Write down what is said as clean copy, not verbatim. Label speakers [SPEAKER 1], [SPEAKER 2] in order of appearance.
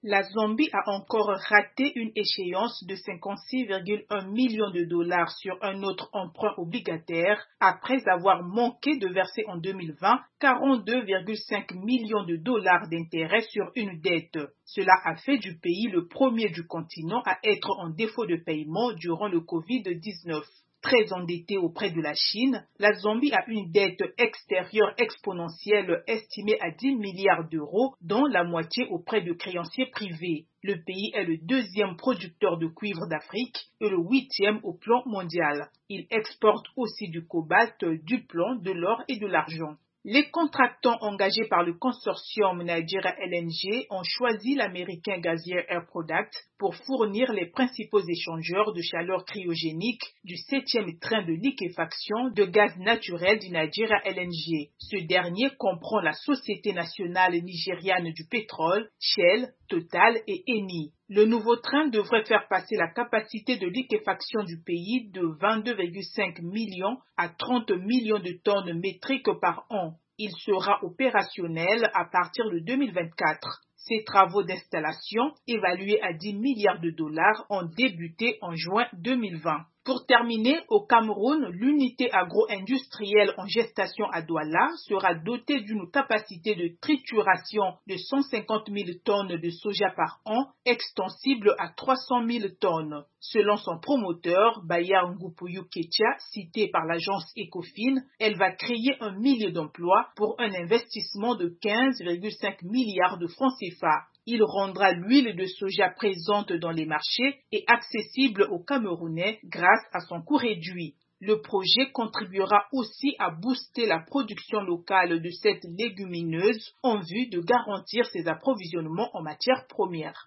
[SPEAKER 1] La Zambie a encore raté une échéance de 56,1 millions de dollars sur un autre emprunt obligataire après avoir manqué de verser en 2020 42,5 millions de dollars d'intérêts sur une dette. Cela a fait du pays le premier du continent à être en défaut de paiement durant le Covid-19. Très endettée auprès de la Chine, la Zambie a une dette extérieure exponentielle estimée à 10 milliards d'euros, dont la moitié auprès de créanciers privés. Le pays est le deuxième producteur de cuivre d'Afrique et le huitième au plan mondial. Il exporte aussi du cobalt, du plomb, de l'or et de l'argent. Les contractants engagés par le consortium Nigeria LNG ont choisi l'américain Gazier Air Products pour fournir les principaux échangeurs de chaleur cryogénique du 7e train de liquéfaction de gaz naturel du Nigeria LNG. Ce dernier comprend la Société nationale nigériane du pétrole, Shell, Total et Eni. Le nouveau train devrait faire passer la capacité de liquéfaction du pays de 22,5 millions à 30 millions de tonnes métriques par an. Il sera opérationnel à partir de 2024. Ces travaux d'installation, évalués à 10 milliards de dollars, ont débuté en juin 2020. Pour terminer, au Cameroun, l'unité agro-industrielle en gestation à Douala sera dotée d'une capacité de trituration de 150 000 tonnes de soja par an, extensible à 300 000 tonnes. Selon son promoteur, Bayar Ngupuyu Ketia, cité par l'agence Ecofin, elle va créer 1 million d'emplois pour un investissement de 15,5 milliards de francs CFA. Il rendra l'huile de soja présente dans les marchés et accessible aux Camerounais grâce à son coût réduit. Le projet contribuera aussi à booster la production locale de cette légumineuse en vue de garantir ses approvisionnements en matières premières.